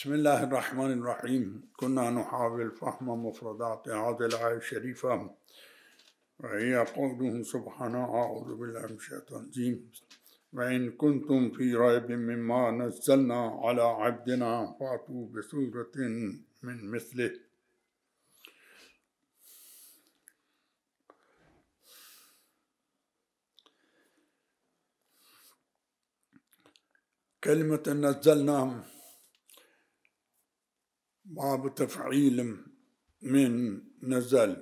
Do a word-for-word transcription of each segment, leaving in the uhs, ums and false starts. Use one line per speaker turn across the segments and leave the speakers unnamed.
بسم الله الرحمن الرحيم. كنا نحاول فهم مفردات هذه الآية الشريفة، وهي قوله سبحانه: أعوذ بالله من الشيطان الرجيم، وإن كنتم في ريب مما نزلنا على عبدنا فأتوا بسورة من مثله. كلمة نزلنا باب تفعيل من نزل،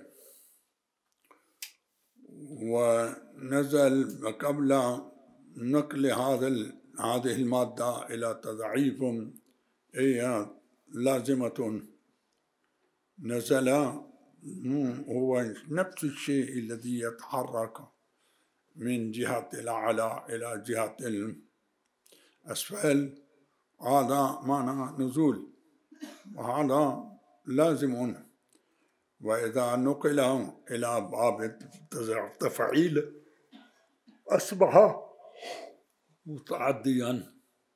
ونزل قبل نقل هذا هذه المادة إلى تضعيف هي لازمة. نزل هو نفس الشيء الذي يتحرك من جهة الأعلى إلى جهة الأسفل، هذا معنى نزول، وهذا لازم. وإذا نقل إلى باب التفعيل أصبح متعديا.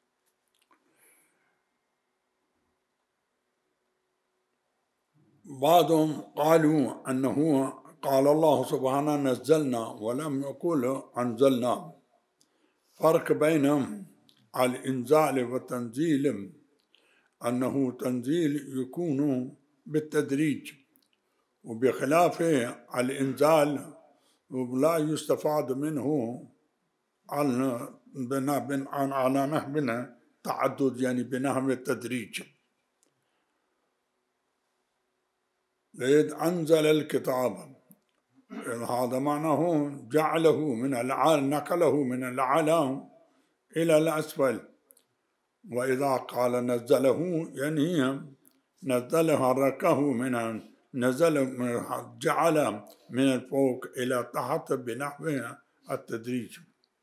بعضهم قالوا أنه قال الله سبحانه نزلنا ولم يقول أنزلنا. فرق بين الإنزال والتنزيل أنه تنزيل يكون بالتدريج، وبخلاف الإنزال لا يستفاد منه على على نحو تعدد، يعني بنحو التدريج. إذ أنزل الكتاب، هذا معناه جعله من العالم، نقله من العالم إلى الأسفل. وإذا قال نزله يعني نزل حركه من نزل جعل من الفوق إلى تحت بنحو التدريج.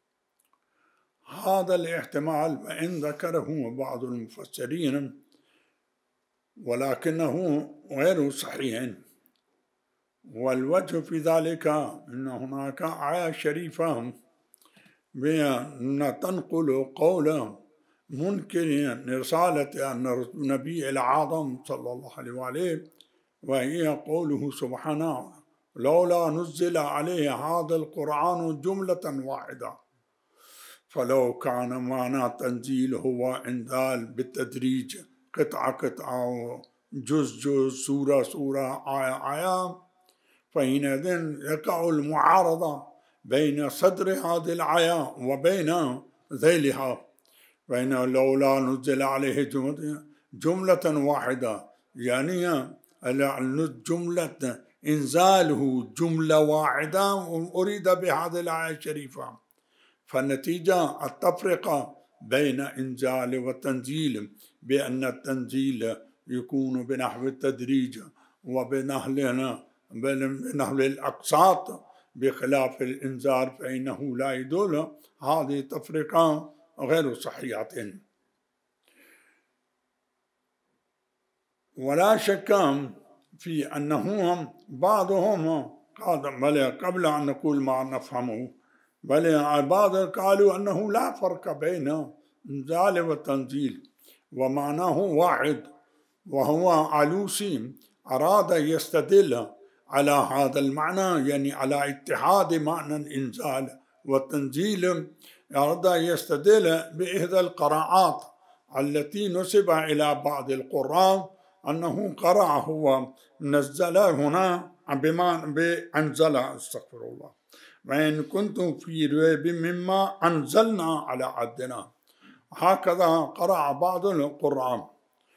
هذا الاحتمال وإن ذكره بعض المفسرين ولكنه غير صحيح. والوجه في ذلك أن هناك آية شريفة تنقل قول منكر رسالة النبي الأعظم صلى الله عليه وآله، وهي قوله سبحانه: لولا نزل عليه هذا القرآن جملة واحدة. فلو كان معنى تنزيل هو إنزال بالتدريج، قطعة قطعة، جزء جزء، سورة سورة، آية آية، فحينئذ يقع المعارضة بين صدر هذه الآية وبين ذيلها. فإنه لولا نزل عليه جملة, جملة واحدة، يعني جملة إنزاله جملة واحدة أريد بهذه الآية الشريفة. فالنتيجة التفرقة بين إنزال والتنزيل، بأن التنزيل يكون بنحو التدريج وبنحو بنحو الأقساط، بخلاف الإنزال فإنه لا يدل. هذه تفرقة غير صحيحة. ولا شك في أنهم بعضهم قال قبل أن نقول ما نفهمه، بل بعض قالوا أنه لا فرق بين إنزال والتنزيل ومعناه واحد. وهو علوسي أراد يستدل على هذا المعنى، يعني على اتحاد معنى الإنزال والتنزيل، أراد يستدل بإحدى القراءات التي نسب إلى بعض القراء أنه قرأ هو نزل هنا بما بأنزل، استغفر الله، وإن كنتم في ريب مما أنزلنا على عبدنا. هكذا قرأ بعض القراء.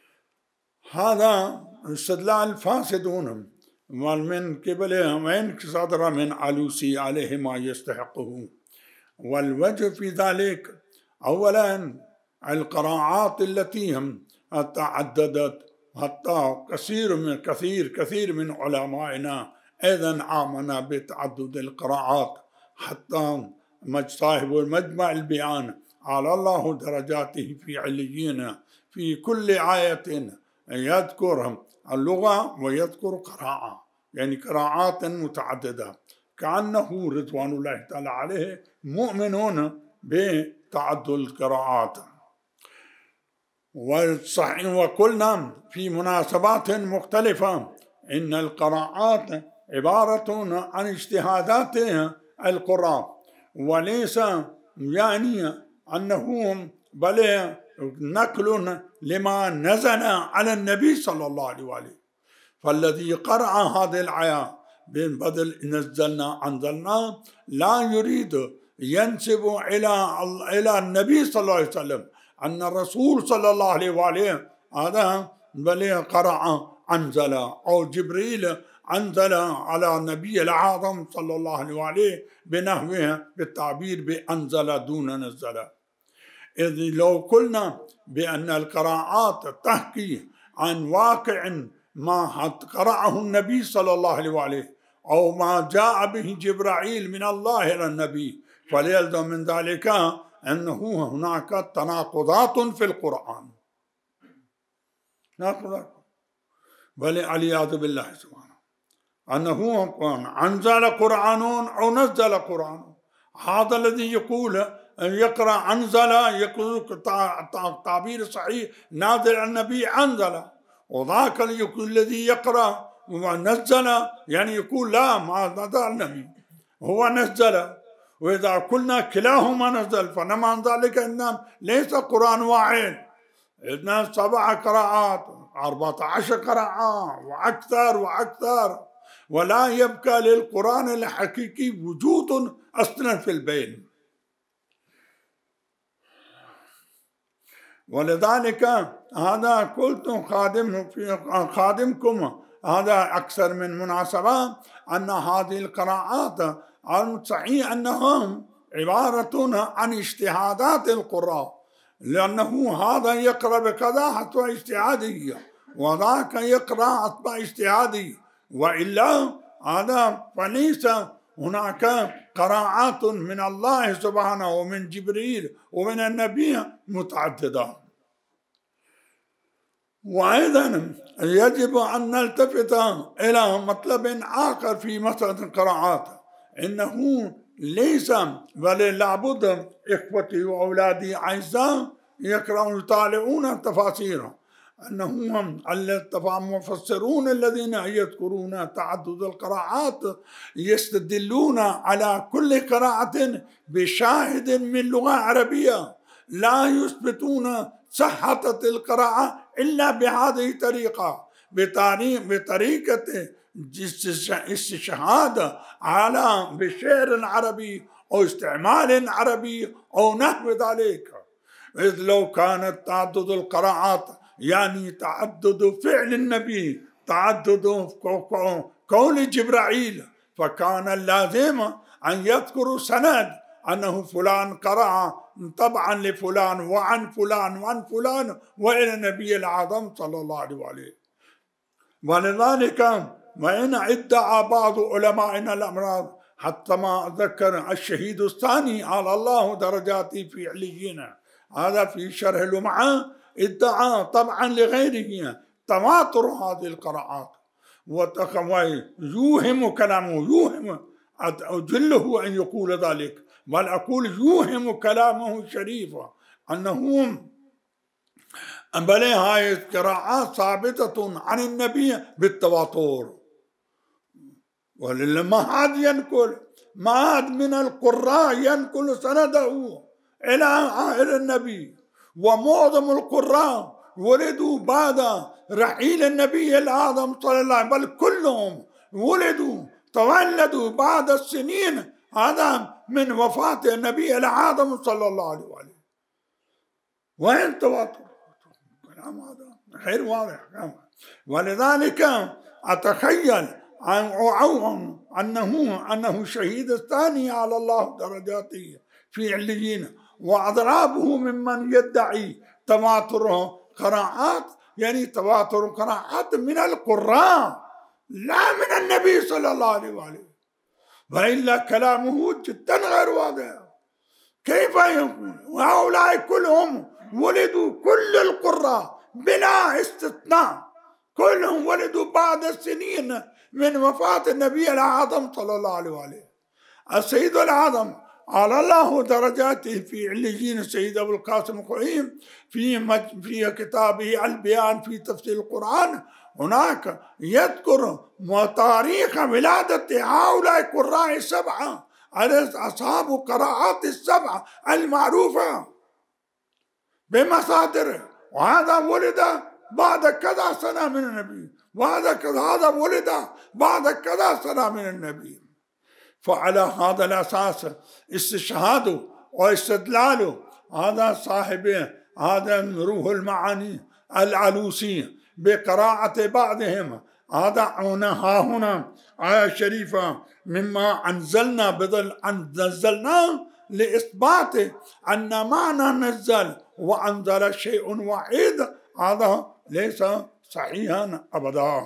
هذا استدلال فاسدون من قبلهم، وإن صدر من علوسي عليه ما يستحقه. والوجه في ذلك أولا القراءات التي هم تعددت، حتى كثير من كثير كثير من علمائنا أيضا آمنا بتعدد القراءات، حتى صاحب المجمع البيان على الله درجاته في عليين في كل آية يذكر اللغة ويذكر قراءة، يعني قراءات متعددة، كأنه رضوان الله تعالى عليه مؤمنون بتعدد القراءات. وقلنا في مناسبات مختلفة إن القراءات عبارة عن اجتهادات القراء، وليس يعني أنه بل نقل لما نزل على النبي صلى الله عليه وآله. فالذي قرأ هذه الآية بين بدل نزلنا أنزلنا لا يريد ينسب إلى إلى النبي صلى الله عليه وسلم أن الرسول صلى الله عليه وآله هذا بل قرأ أنزل، أو جبريل أنزل على النبي الأعظم صلى الله عليه وآله بنحوه بالتعبير بأنزل دون نزل. إذ لو قلنا بأن القراءات تحكي عن واقع ما قرأه النبي صلى الله عليه وآله أو ما جاء به جبرائيل من الله إلى النبي، فليلزم من ذلك أنه هناك تناقضات في القرآن، بل العياذ بالله سبحانه أنه أنزل قرآن أو نزل قرآن. هذا الذي يقول يقرأ أنزل يقول تعبير صحيح نازل النبي أنزل، وذاك يقول الذي يقرأ ونزل يعني يقول لا ما نزل النبي هو نزل. وإذا قلنا كلاهما نزل فنما ذلك إن ليس قرآن واحد، إن سبع قراءات أربعة عشر قراءة وأكثر وأكثر، ولا يبقى للقرآن الحقيقي وجود أصلا في البين. ولذلك هذا قلت خادم في خادمكم هذا أكثر من مناسبة أن هذه القراءات صحيح أنهم عبارة عن اجتهادات القراء، لأنه هذا يقرأ بكذا حتى اجتهاده وذاك يقرأ حتى اجتهاده، وإلا هذا فليس هناك قراءات من الله سبحانه ومن جبريل ومن النبي متعددة. وأيضا يجب أن نلتفت إلى مطلب آخر في مسألة القراءات، إنه ليس بل لابد إخوتي وأولادي أعزاء يقرأون يطالعون التفاسير، أنهم المفسرون الذين يذكرون تعدد القراءات يستدلون على كل قراءة بشاهد من لغة عربية، لا يثبتون صحة القراءة إلا بهذه الطريقة، بطريقة استشهاد على بشعر عربي أو استعمال عربي أو نحو ذلك. إذ لو كانت تعدد القراءات يعني تعدد فعل النبي، تعدد قول جبرائيل، فكان اللازم أن يذكروا سند أنه فلان قرأ طبعا لفلان وعن فلان وعن فلان وإلى النبي الأعظم صلى الله عليه وآله. ولذلك وإن ادعى بعض علمائنا الأمراض حتى ما ذكر الشهيد الثاني على الله درجاته في عليين، هذا في شرح لمعة ادعى طبعا لغيره تواتر هذه القراءات، ويوهم كلامه يوهم أجله أن يقول ذلك، بل أقول يوهم كلامه الشريف أنه بل هاي القراءات ثابتة عن النبي بالتواتر. ولما هذا ينقل ما هذا من القراء ينقل سنده إلى إلى النبي، ومعظم القراء ولدوا بعد رحيل النبي الأعظم صلى الله عليه وسلم، بل كلهم ولدوا تولدوا بعد السنين هذا من وفاة النبي الأعظم صلى الله عليه وسلم. وين تواتر؟ كلام هذا غير واضح. ولذلك أتخيل أنه أنه شهيد الثاني على الله درجاته في عليين، وأضرابه ممن يدعي تواتر قراءات، يعني تواتر قراءات من القراء لا من النبي صلى الله عليه وآله، وإلا كلامه جدا غير واضح. كيف يكون؟ وهؤلاء كلهم ولدوا كل القراء بلا استثناء كلهم ولدوا بعد السنين من وفاة النبي الأعظم صلى الله عليه وآله. السيد الأعظم على الله درجاته في عليين السيد أبو القاسم الخوئي في في كتابه البيان في تفسير القرآن، هناك يذكر تاريخ ولادة هؤلاء القراء السبعة أصحاب القراءات السبعة المعروفة بمصادره، وهذا ولد بعد كذا سنة من النبي، وهذا كذا هذا ولد بعد كذا سنة من النبي. فعلى هذا الأساس استشهاده واستدلاله هذا صاحب هذا روح المعاني العلوسي بقراءة بعضهم هذا هنا ها هنا آية شريفة مما أنزلنا بضل أنزلنا لإثبات أن معنى نزل وأنزل شيء واحد هذا ليس صحيحا أبدا.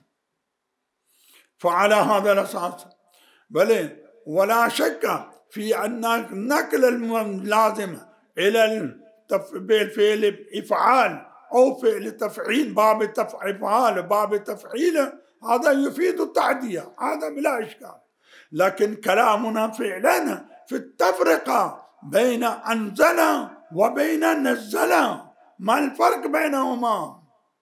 فعلى هذا الأساس بل ولا شك في أن نقل اللازم إلى بالفعل إفعال أو فعل تفعيل باب إفعال باب تفعيل هذا يفيد التعدية، هذا بلا إشكال. لكن كلامنا فعلا في التفرقة بين أنزل وبين نزل، ما الفرق بينهما؟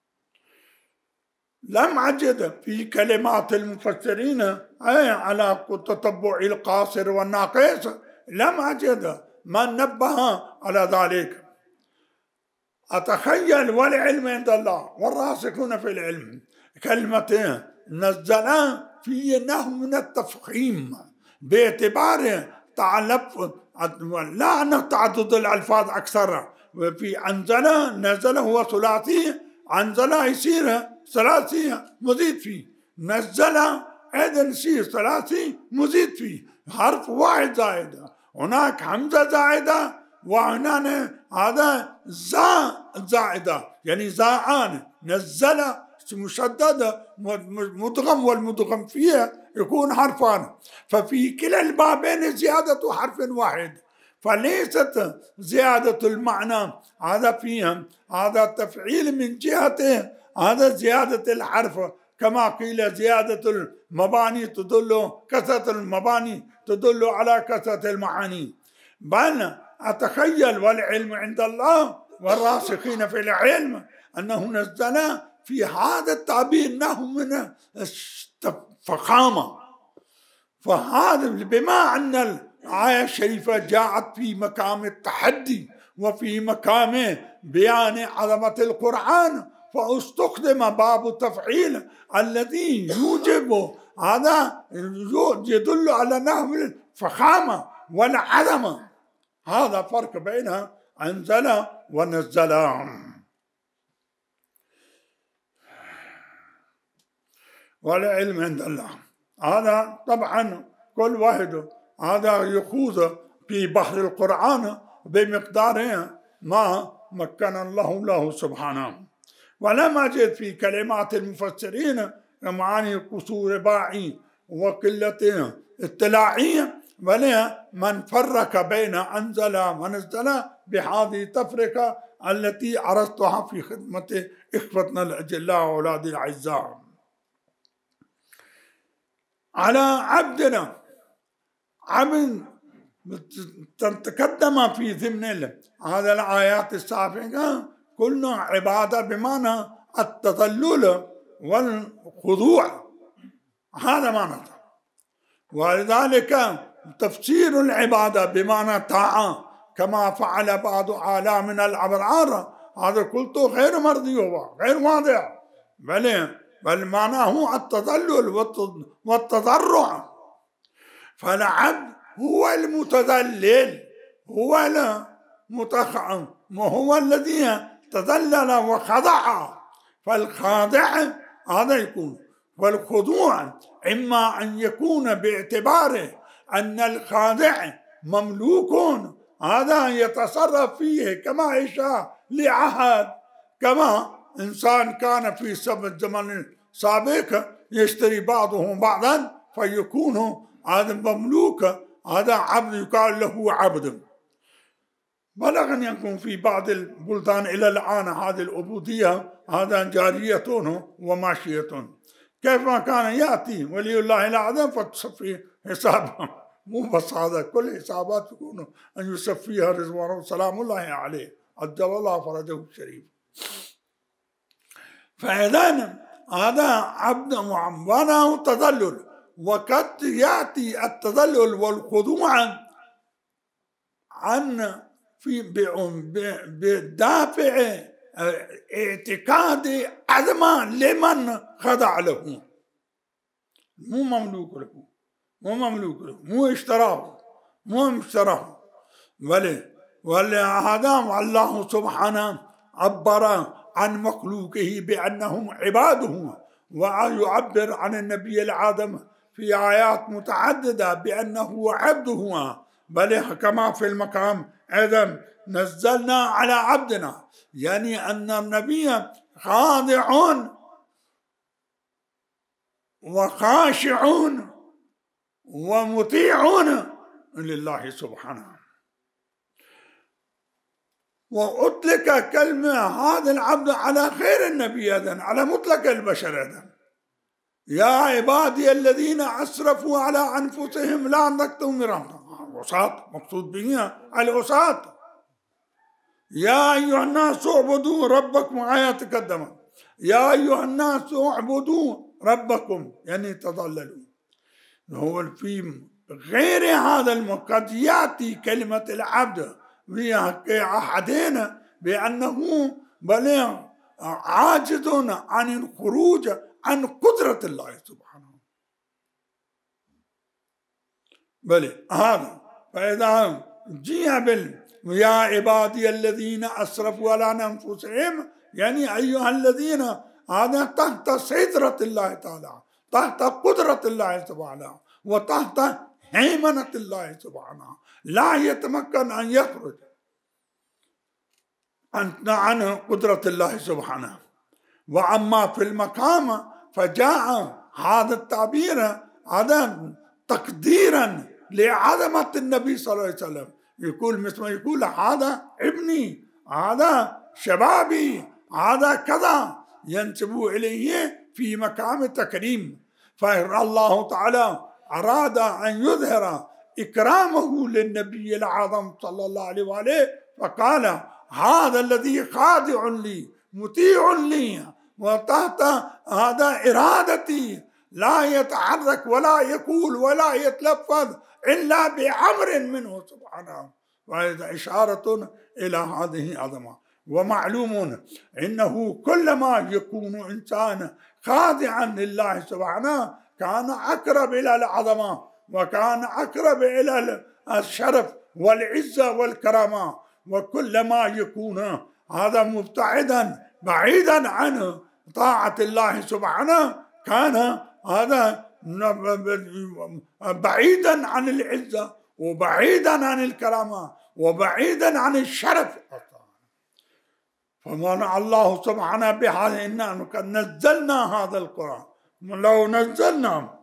لم أجد في كلمات المفسرين أي على تتبع القاصر والناقص، لم أجد من نبه على ذلك. أتخيل والعلم عند الله والراسخون في العلم كلمة نزل في نوع من التفخيم باعتبار تعلف لا أن تعدد الألفاظ أكثر. في أنزل نزل هو ثلاثي، أنزل يصير ثلاثي مزيد فيه، نزل أيضا يصير ثلاثي مزيد فيه، حرف واحد زائد، هناك همزة زائدة وهنا هذا زا زائدة يعني زاءان، نزل مشدد مدغم والمدغم فيه يكون حرفان، ففي كلا البابين زيادة حرف واحد، فليست زيادة المعنى هذا فيهم هذا تفعيل من جهته هذا زيادة الحرف، كما قيل زيادة المباني تدل كثرة المباني تدل على كثرة المعاني. بل أتخيل والعلم عند الله والراسخين في العلم أنه نزل في هذا التعبير نوع من الفخامة، فهذا بما أن الآية الشريفة جاءت في مقام التحدي وفي مقام بيان عظمة القرآن، فاستخدم باب التفعيل الذي يوجب هذا يدل على نوع من الفخامة والعظمة. هذا فرق بين أنزل ونزل. والعلم عند الله هذا طبعا كل واحد هذا يخوض في بحر القرآن بمقدار ما مكن الله له سبحانه. ولم أجد في كلمات المفسرين معاني قصور باعي وقلة اطلاعي، بل من فرق بين أنزل ونزل بهذه التفرقة التي عرضتها في خدمة إخوتنا الأجلاء وأولاد الأعزاء. على عبدنا عبد تقدم في ضمن هذا الآيات السابقة قلنا عبادة بمعنى التذلل والخضوع، هذا معنى، ولذلك تفسير العبادة بمعنى طاعة كما فعل بعض أعلامنا الأبرار هذا قلت غير مرضي غير واضح، بل بل معناه التذلل والتضرع. فالعبد هو المتذلل، هو المتخ وهو الذي تذلل وخضع، فالخاضع هذا يكون. والخضوع إما أن يكون باعتبار أن الخاضع مملوك هذا يتصرف فيه كما يشاء لعهد، كما إنسان كان في زمن سابق يشتري بعضهم بعضا فيكون هذا مملوك، هذا عبد يقال له عبد. بلغ أن يكون في بعض البلدان إلى الآن هذه العبودية هذا جارية وماشية، كيف ما كان يأتي ولي الله الأعظم فتصفي حسابه مو بس هذا، كل حسابات تكون أن يصفيها رضوانه سلام الله عليه عجل الله فرجه الشريف. فإذا هذا عبد معمونه تذلل، وقد يأتي التذلل والخضوع عن في بدافع اعتقاد عظمة لمن خضع له، مو مملوك له، مو مملوك له، مو اشتراه، مو اشتراه. ولهذا الله سبحانه عبر عن مخلوقه بأنهم عباده، ويعبر عن النبي الآدم في آيات متعددة بأنه عبده، بل كما في المقام أيضا نزلنا على عبدنا، يعني أن النبي خاضعون وخاشعون ومطيعون لله سبحانه. وأطلق كلمة هذا العبد على خير النبي أيضا، على مطلق البشر أيضا. يا عبادي الذين أسرفوا على أنفسهم لا تقنطوا من رحمة الله، العصاة مقصود بها العصاة. يا أيها الناس اعبدوا ربكم، آية تقدمت، يا أيها الناس اعبدوا ربكم يعني تضللوا. هو في غير هذا قد يأتي كلمة العبد في أحدنا بأنه بل عاجز عن الخروج عن قدرة الله سبحانه. بل هذا فإذا جاء بال يا عبادي الذين أسرفوا على أنفسهم، يعني أيها الذين هذا تحت سيطرة الله تعالى، تحت قدرة الله سبحانه، وتحت هيمنة الله سبحانه، لا يتمكن أن يخرج عن قدرة الله سبحانه. وأما في المقام فجاء هذا التعبير هذا تقديرا لعظمة النبي صلى الله عليه وسلم، يقول مثل ما يقول هذا ابني، هذا شبابي، هذا كذا، ينسب إليه في مقام التكريم. فالله تعالى أراد أن يظهر إكرامه للنبي الأعظم صلى الله عليه وآله، فقال هذا الذي خاضع لي مطيع لي وتحت هذا إرادتي، لا يتحرك ولا يقول ولا يتلفظ إلا بأمر منه سبحانه. وهذا إشارة إلى هذه العظمة. ومعلوم إنه كلما يكون إنسان خاضعا لله سبحانه كان أقرب إلى العظمة، وكان أقرب إلى الشرف والعزة والكرامة. وكلما يكون هذا مبتعدا بعيدا عن طاعة الله سبحانه كان هذا بعيدا عن العزة وبعيدا عن الكرامة وبعيدا عن الشرف. فمنع الله سبحانه بهذا إننا قد نزلنا هذا القرآن، لو نزلنا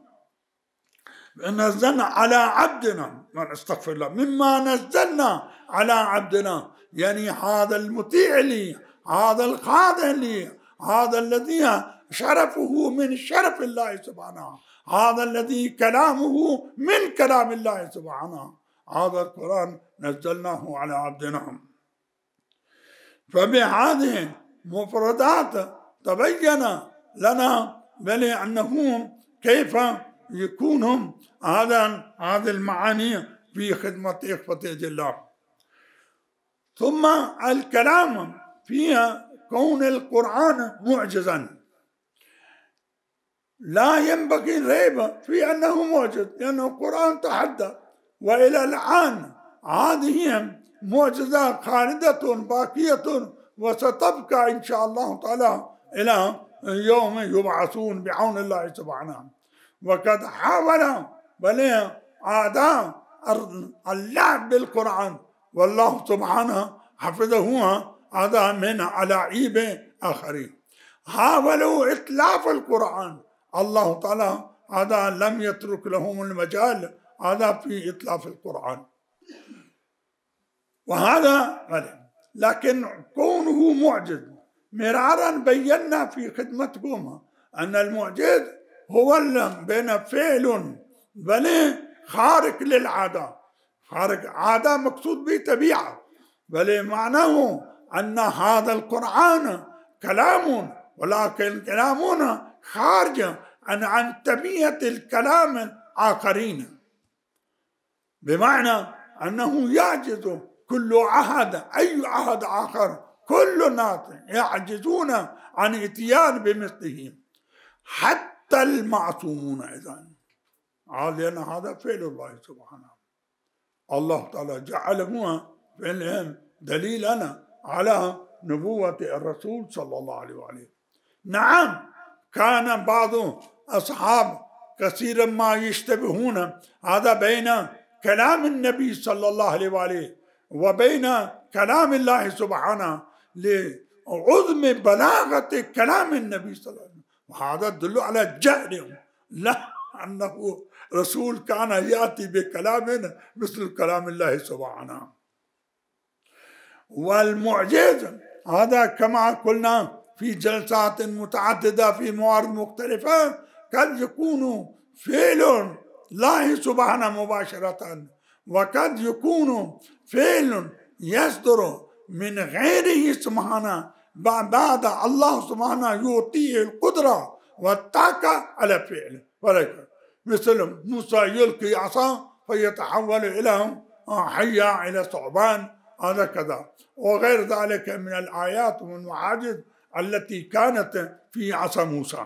نزلنا على عبدنا، من استغفر الله، مما نزلنا على عبدنا، يعني هذا المطيع لي، هذا الخاضع لي، هذا الذي شرفه من شرف الله سبحانه، هذا الذي كلامه من كلام الله سبحانه، هذا القرآن نزلناه على عبدنا. فبهذه مفردات تبين لنا بل أنه كيف يكون هذا هذه المعاني في خدمة إخوة الله. ثم الكلام فيها كون القرآن معجزا، لا ينبغي الريب في أنه معجز، لأنه القرآن تحدى، وإلى الآن هذه معجزة خالدة باقية وستبقى إن شاء الله تعالى إلى يوم يبعثون بعون الله سبحانه. وقد حاول بل أعداء اللعب بالقرآن، والله سبحانه حفظه هذا من ألاعيب آخرين. حاولوا إتلاف القرآن، الله تعالى هذا لم يترك لهم المجال هذا في إتلاف القرآن. وهذا لكن كونه معجز مرارا بينا في خدمتكم أن المعجز هو بين فعل بل خارق للعادة. خارق عادة مقصود به طبيعة، بل معناه أن هذا القرآن كلام، ولكن كلامنا خارج عن عن طبيعة الكلام الآخرين، بمعنى أنه يعجز كل عهد أي عهد آخر، كل الناس يعجزون عن اتيان بمثله حتى المعصومون. إذن لأن هذا فعل الله سبحانه، الله تعالى جعله فعلهم دليلا على نبوة الرسول صلى الله عليه وآله. نعم، كان بعض أصحاب كثيرا ما يشتبهون هذا بين كلام النبي صلى الله عليه وآله وبين كلام الله سبحانه لعظم بلاغة كلام النبي صلى الله عليه وسلم، وهذا يدل على جهلهم، لا أنه رسول كان يأتي بكلام مثل كلام الله سبحانه. والمعجز هذا كما قلنا في جلسات متعددة في موارد مختلفة قد يكون فعل الله سبحانه مباشرة، وقد يكون فعل يصدر من غيره سبحانه بعد الله سبحانه يعطيه القدرة والطاقة على فعله. مثل موسى يلقي عصا فيتحول إلى حية إلى ثعبان، هذا كذا، وغير ذلك من الآيات والمعاجز التي كانت في عصا موسى.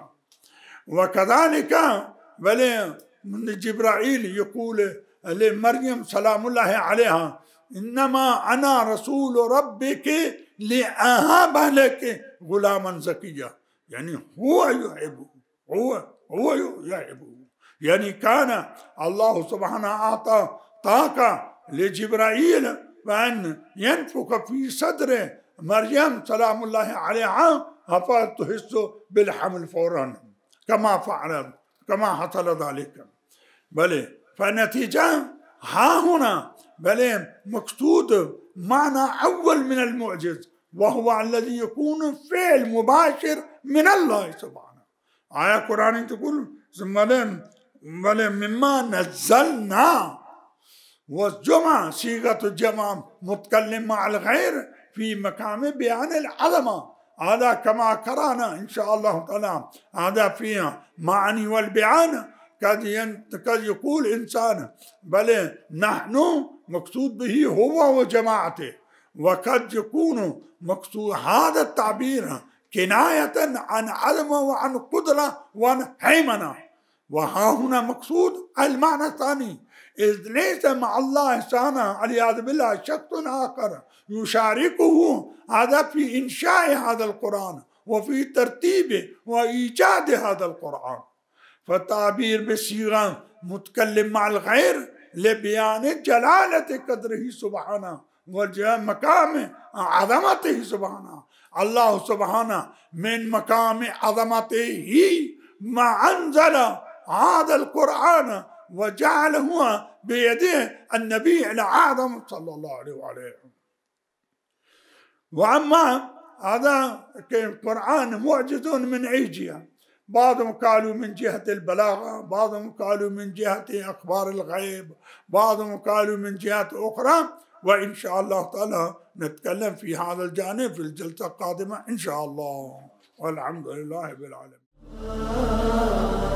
وكذلك بل من جبرائيل يقول لمريم سلام الله عليها: إنما أنا رسول ربك لأهب لك غلاما زكيا، يعني هو يحبه، هو هو يحبه، يعني كان الله سبحانه أعطى طاقة لجبرائيل بأن ينفخ في صدر مريم سلام الله عليها فتحس بالحمل فورا كما فعل كما حصل ذلك. بل فالنتيجة ها هنا بل مقصود معنى أول من المعجز، وهو الذي يكون فعل مباشر من الله سبحانه. آية قرآن تقول بل مما نزلنا، والجمع صيغة الجمع متكلم مع الغير في مقام بيان العظمة، هذا كما قرأنا إن شاء الله تعالى. هذا فيها معاني والبيان. قد يقول إنسان بل نحن مقصود به هو وجماعته، وقد يكون مقصود هذا التعبير كناية عن عظمة وعن قدرة وعن هيمنة. وها هنا مقصود المعنى الثاني، إذ ليس مع الله سبحانه والعياذ بالله شخص آخر يشاركه هذا في إنشاء هذا القرآن وفي ترتيبه وإيجاد هذا القرآن. فالتعبير بصيغة متكلم مع الغير لبيان جلالة قدره سبحانه ومقام عظمته سبحانه. الله سبحانه من مقام عظمته ما أنزل هذا القرآن وجعله بيده النبي الأعظم صلى الله عليه وسلم. وأما هذا القرآن معجز من أي جهة، بعضهم قالوا من جهة البلاغة، بعضهم قالوا من جهة أخبار الغيب، بعضهم قالوا من جهة أخرى، وإن شاء الله تعالى نتكلم في هذا الجانب في الجلسة القادمة إن شاء الله، والحمد لله رب العالمين.